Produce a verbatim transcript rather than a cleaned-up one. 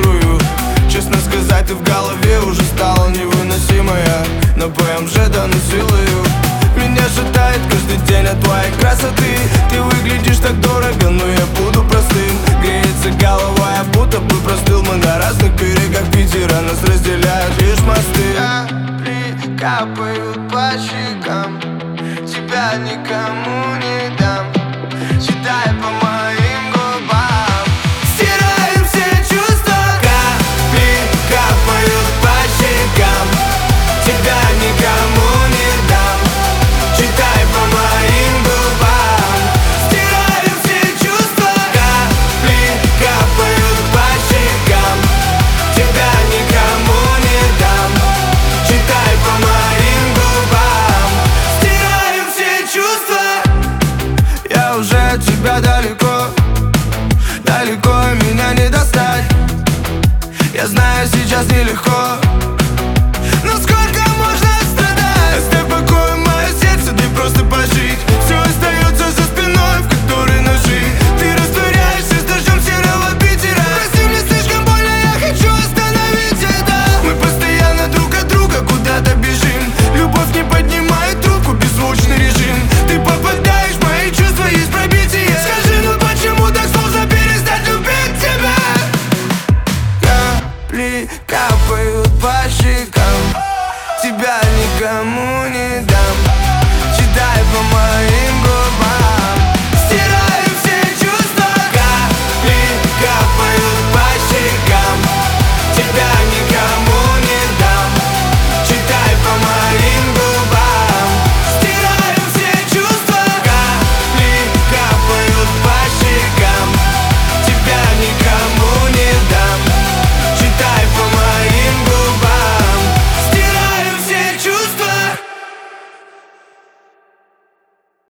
фантазирую. Честно сказать, ты в голове уже стала невыносимая, но ПМЖ давно силою меня шатает каждый день от твоей красоты. Ты выглядишь так дорого, но я буду простым. Греется голова, я будто бы простыл. Мы на разных берегах Питера, нас разделяют лишь мосты. Капли капают по щекам, тебя никому не дам. Читай по моим губам, стираем все чувства. Капли капают по щекам, тебя никому не дам. Читай по моим губам, стираем все чувства. Капли капают по щекам, тебя никому не дам. Читай по моим губам, стираем все чувства. Я уже от тебя далеко, далеко меня не достать. Я знаю, сейчас нелегко, но сколько можно страдать? Оставь в покое мое сердце, дай просто пожить. Все остается за спиной, в которой ножи. Ты растворяешься с дождем серого Питера. Прости, мне слишком больно, я хочу остановить это. Мы постоянно друг от друга куда-то бежим. Любовь не поднимает трубку, беззвучный режим. Ты попадаешь в мои чувства, есть пробитие. Скажи, ну почему так сложно перестать любить тебя? Капли капают по щекам, тебя никому не дам.